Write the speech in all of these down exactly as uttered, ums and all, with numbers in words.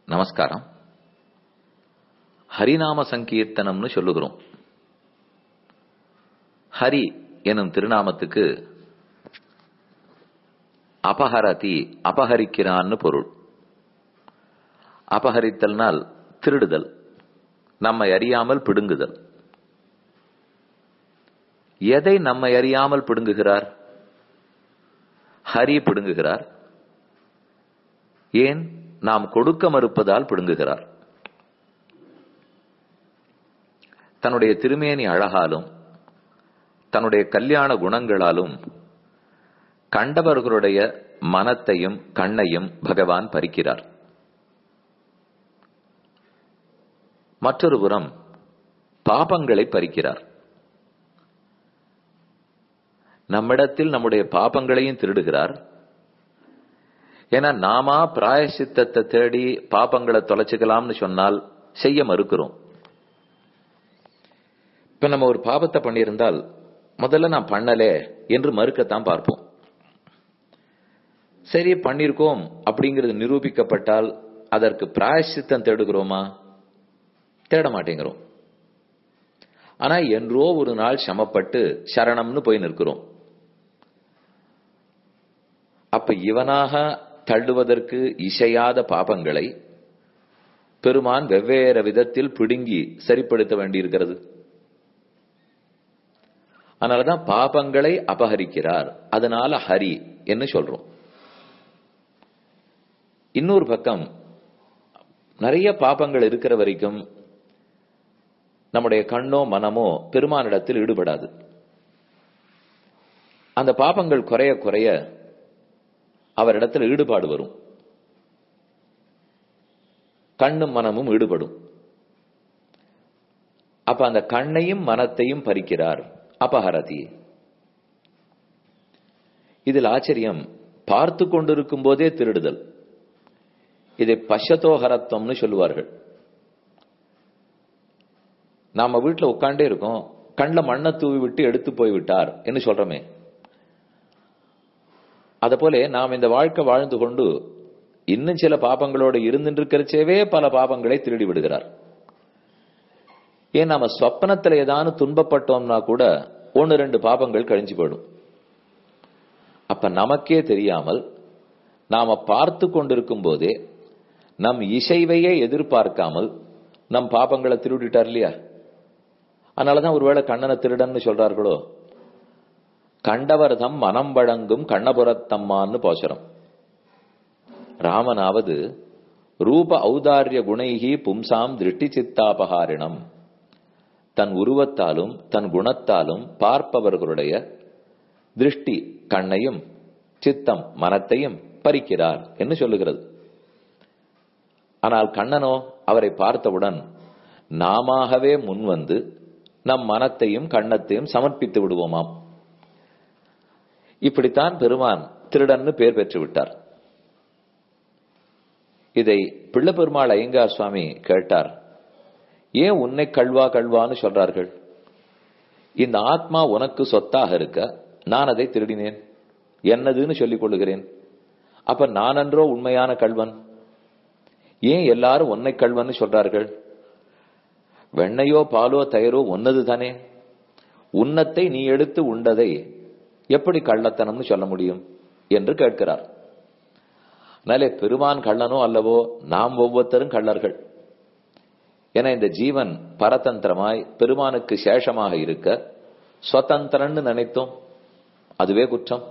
நமஸ்காரம். ஹரிநாம சங்கீர்த்தனம்னு சொல்லுகிறோம். ஹரி எனும் திருநாமத்துக்கு அபஹரதி அபஹரிக்கிறான்னு பொருள். அபஹரித்தல்னால் திருடுதல், நம்மை அறியாமல் பிடுங்குதல். எதை நம்மை அறியாமல் பிடுங்குகிறார்? ஹரி பிடுங்குகிறார். ஏன்? நாம் கொடுக்க மறுப்பதால் பிடுங்குகிறார். தன்னுடைய திருமேனி அழகாலும் தன்னுடைய கல்யாண குணங்களாலும் கண்டவர்களுடைய மனத்தையும் கண்ணையும் பகவான் பறிக்கிறார். மற்றொரு புறம் பாபங்களை பறிக்கிறார். நம்மிடத்தில் நம்முடைய பாபங்களையும் திருடுகிறார். ஏன்னா நாமா பிராயசித்தத்தை தேடி பாபங்களை தொலைச்சுக்கலாம்னு சொன்னால் செய்ய மறுக்கிறோம். இப்ப நம்ம ஒரு பாபத்தை பண்ணியிருந்தால் முதல்ல நான் பண்ணலே என்று மறுக்கத்தான் பார்ப்போம். சரி, பண்ணிருக்கோம் அப்படிங்கிறது நிரூபிக்கப்பட்டால் அதற்கு பிராயசித்தம் தேடுகிறோமா? தேட மாட்டேங்கிறோம். ஆனா என்றோ ஒரு நாள் சமப்பட்டு சரணம்னு போய் நிற்கிறோம். அப்ப இவனாக தள்ளுவதற்கு இசையாத பாபங்களை பெருமான் வெவ்வேறு விதத்தில் பிடுங்கி சரிப்படுத்த வேண்டியிருக்கிறது. அதனாலதான் பாபங்களை அபகரிக்கிறார். அதனால ஹரி என்று சொல்றோம். இன்னொரு பக்கம் நிறைய பாபங்கள் இருக்கிற வரைக்கும் நம்முடைய கண்ணோ மனமோ பெருமானிடத்தில் ஈடுபடாது. அந்த பாபங்கள் குறைய குறைய அவரிடத்தில் ஈடுபாடு வரும். கண்ணும் மனமும் ஈடுபடும். அப்ப அந்த கண்ணையும் மனத்தையும் பறிக்கிறார். அபஹரதி. இதில் ஆச்சரியம், பார்த்து கொண்டிருக்கும் போதே திருடுதல். இதை பஷத்தோஹரத்வம்னு சொல்லுவார்கள். நாம வீட்டுல உட்காண்டே இருக்கோம், கண்ணில் மண்ணை தூவி விட்டு எடுத்து போய் விட்டார் என்று சொல்றமே. அத போல நாம் இந்த வாழ்க்கை வாழ்ந்து கொண்டு இன்னும் சில பாபங்களோடு இருந்துருக்கிறச்சேவே பல பாபங்களை திருடி விடுகிறார். ஏன் நாம சொப்பனத்துல ஏதானு துன்பப்பட்டோம்னா கூட ஒன்னு ரெண்டு பாபங்கள் கழிஞ்சு போயிடும். அப்ப நமக்கே தெரியாமல் நாம பார்த்து கொண்டிருக்கும் போதே நம் இசைவையே எதிர்பார்க்காமல் நம் பாபங்களை திருடிட்டார் இல்லையா? அதனாலதான் ஒருவேளை கண்ணனை திருடன்னு சொல்றார்களோ. கண்டவர்தம் மனம் வழங்கும் கண்ணபுரத்தம்மான்னு போசரம். ராமனாவது ரூப ஔதாரிய குணைகி பும்சாம் திருஷ்டி சித்தாபகாரிணம். தன் உருவத்தாலும் தன் குணத்தாலும் பார்ப்பவர்களுடைய திருஷ்டி கண்ணையும் சித்தம் மனத்தையும் பறிக்கிறார் என்று சொல்லுகிறது. ஆனால் கண்ணனோ அவரை பார்த்தவுடன் நாமவே முன்வந்து நம் மனத்தையும் கண்ணத்தையும் சமர்ப்பித்து விடுவோமாம். இப்படித்தான் பெருமான் திருடன்னு பேர் பெற்று விட்டார். இதை பிள்ளை பெருமாள் ஐயங்கார் சுவாமி கேட்டார். ஏன் உன்னை கல்வா கல்வான்னு சொல்றார்கள்? இந்த ஆத்மா உனக்கு சொத்தாக இருக்க நான் அதை திருடினேன், என்னதுன்னு சொல்லிக் கொள்ளுகிறேன். அப்ப நானன்றோ உண்மையான கல்வன்? ஏன் எல்லாரும் உன்னை கல்வன்னு சொல்றார்கள்? வெண்ணையோ பாலோ தயிரோ ஒன்னது தானே. உன்னத்தை நீ எடுத்து உண்டதை எப்படி கள்ளத்தனம்னு சொல்ல முடியும் என்று கேட்கிறார். அதனாலே பெருமான் கள்ளனோ அல்லவோ, நாம் ஒவ்வொருத்தரும் கள்ளர்கள். என இந்த ஜீவன் பரதந்திரமாய் பெருமானுக்கு சேஷமாக இருக்க சுதந்திரன்னு நினைத்தோம். அதுவே குற்றம்.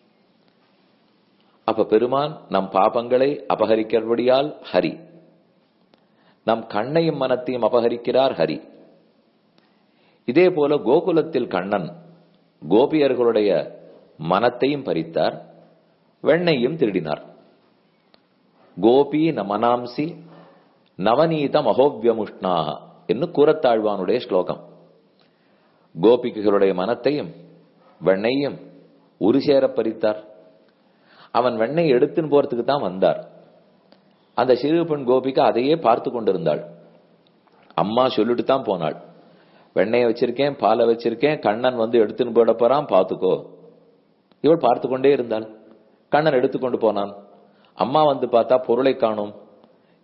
அப்ப பெருமான் நம் பாபங்களை அபகரிக்கிறபடியால் ஹரி, நம் கண்ணையும் மனத்தையும் அபகரிக்கிறார் ஹரி. இதே போல கோகுலத்தில் கண்ணன் கோபியர்களுடைய மனத்தையும் பறித்தார், வெண்ணையும் திருடினார். கோபி நமனாம்சி நவநீத மகோவியமுஷ்ணாக என்று கூறத்தாழ்வானுடைய ஸ்லோகம். கோபிகளுடைய மனத்தையும் வெண்ணையும் ஒரு சேர பறித்தார். அவன் வெண்ணெய் எடுத்துன்னு போறதுக்கு தான் வந்தார். அந்த சிறு பெண் கோபிக்கு அதையே பார்த்து கொண்டிருந்தாள். அம்மா சொல்லிட்டு தான் போனாள், வெண்ணெயை வச்சிருக்கேன், பாலை வச்சிருக்கேன், கண்ணன் வந்து எடுத்துன்னு போட போறான், பாத்துக்கோ. இவள் பார்த்து கொண்டே இருந்தாள். கண்ணன் எடுத்துக்கொண்டு போனான். அம்மா வந்து பார்த்தா பொருளை காணும்.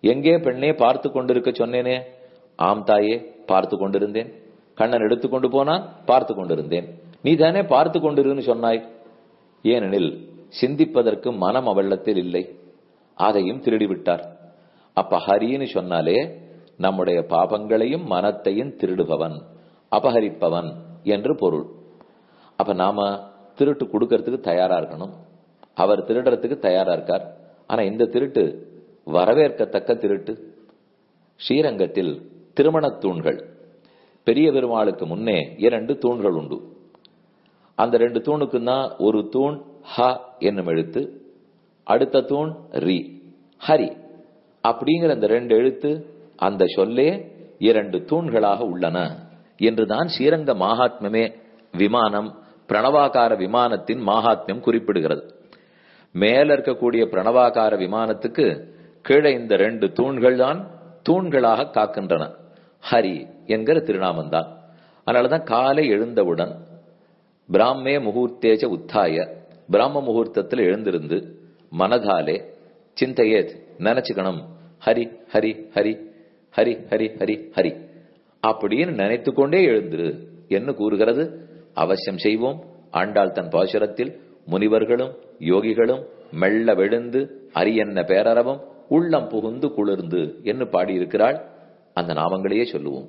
எங்கே பெண்ணே பார்த்து கொண்டிருக்க சொன்னேனே? ஆம் தாயே, பார்த்து கொண்டிருந்தேன். கண்ணன் எடுத்துக்கொண்டு போனான், பார்த்து கொண்டிருந்தேன். நீ தானே பார்த்து கொண்டிருன்னு சொன்னாய். ஏனெனில் சிந்திப்பதற்கு மனம் அவள்ளத்தில் இல்லை. அதையும் திருடிவிட்டார். அப்ப ஹரின்னு சொன்னாலே நம்முடைய பாபங்களையும் மனத்தையும் திருடுபவன், அபகரிப்பவன் என்று பொருள். அப்ப நாம திருட்டு கொடுக்கறதுக்கு தயாரா இருக்கணும். அவர் திருடுறதுக்கு தயாரா இருக்கார். ஆனா இந்த திருட்டு வரவேற்கத்தக்க திருட்டு. ஸ்ரீரங்கத்தில் திருமண தூண்கள், பெரிய பெருமாளுக்கு முன்னே இரண்டு தூண்கள் உண்டு. அந்த ரெண்டு தூணுக்கு தான் ஒரு தூண் ஹ என்னும் எழுத்து, அடுத்த தூண் ரி, ஹரி அப்படிங்கிற அந்த ரெண்டு எழுத்து, அந்த சொல்லே இரண்டு தூண்களாக உள்ளன என்றுதான் ஸ்ரீரங்க மகாத்மியமே விமானம் பிரணவாகார விமானத்தின் மகாத்மியம் குறிப்பிடுகிறது. மேல இருக்கக்கூடிய பிரணவாகார விமானத்துக்கு கீழே இந்த ரெண்டு தூண்கள் தான் தூண்களாக காக்கின்றன. ஹரி என்கிற திருநாமம் தான். அதனாலதான் காலை எழுந்தவுடன் பிராமே முகூர்த்தேச்ச உத்தாய, பிராம முகூர்த்தத்தில் எழுந்திருந்து மனதாலே சிந்தையே நினைச்சுக்கணும், ஹரி ஹரி ஹரி ஹரி ஹரி ஹரி ஹரி அப்படின்னு நினைத்து கொண்டே எழுந்திரு என்று கூறுகிறது. அவசியம் செய்வோம். ஆண்டாள் தன் பாசுரத்தில் முனிவர்களும் யோகிகளும் மெல்ல விழுந்து அரியன்ன பேரறவும் உள்ளம் புகுந்து குளிர்ந்து என்று பாடியிருக்கிறாள். அந்த நாமங்களையே சொல்லுவோம்.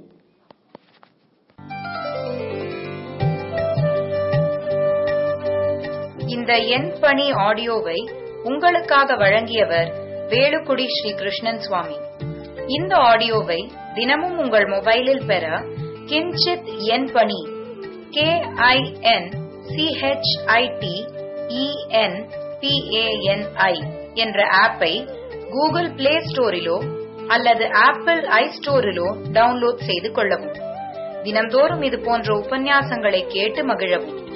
இந்த என் பணி ஆடியோவை உங்களுக்காக வழங்கியவர் வேலுக்குடி ஸ்ரீ கிருஷ்ணன் சுவாமி. இந்த ஆடியோவை தினமும் உங்கள் மொபைலில் பெற கிஞ்சித் என் பணி K I N C H I T E N P A N I என்ற ஆப்பை கூகுள் பிளே ஸ்டோரிலோ அல்லது ஆப்பிள் ஐ ஸ்டோரிலோ டவுன்லோட் செய்து கொள்ளவும். தினந்தோறும் இது போன்ற உபன்யாசங்களை கேட்டு மகிழவும்.